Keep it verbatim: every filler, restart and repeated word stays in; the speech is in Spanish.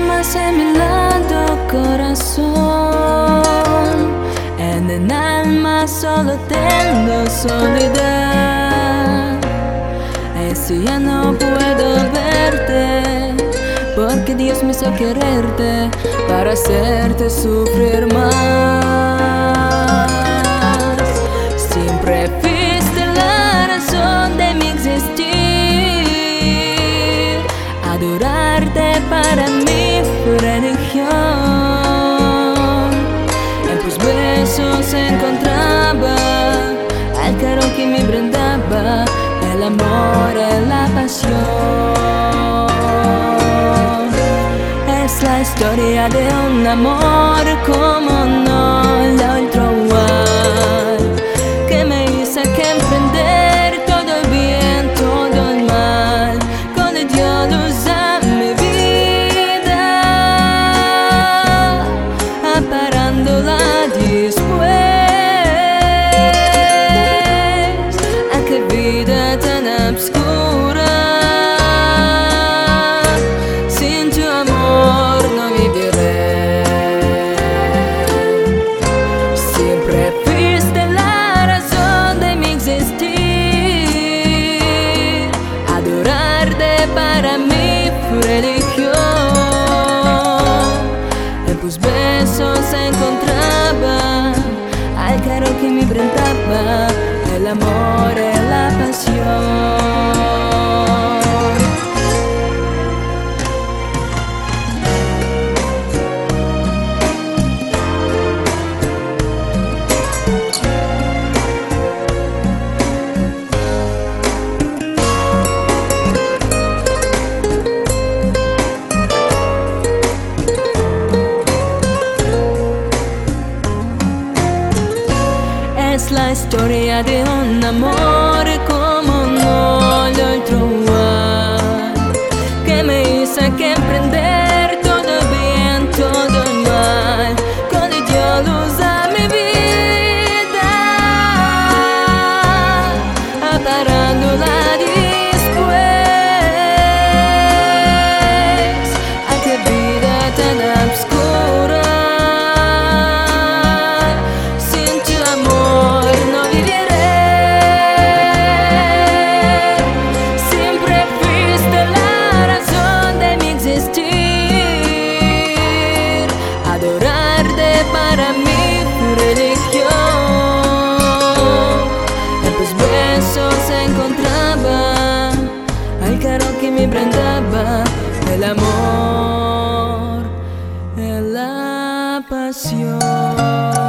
más en mi lado corazón. En el alma solo tengo soledad. Y si ya no puedo verte, porque Dios me hizo quererte para hacerte sufrir más. Siempre fuiste la razón de mi existir. Adorarte para mí fue religión. En tus besos encontraba el calor que me brindaba, el amor y la pasión. Es la historia de un amor como no la otro igual, que me hizo que emprender todo el bien, todo el mal, con el dio luz a mi vida, aparándola después. ¿A qué vida tan obscura? Sin tu amor no viviré. Siempre fuiste la razón de mi existir. Adorarte para mí fue religión. En tus besos encontraba al calor que me brindaba, el amor y la pasión. Es la historia de un amor como no lo otro igual, que me hizo que emprender todo bien, todo mal, con el dio luz a mi vida, aparándola después. ¿A qué vida tan obscura? Para mí fue religión. En tus besos encontraba el calor que me brindaba, el amor y la pasión.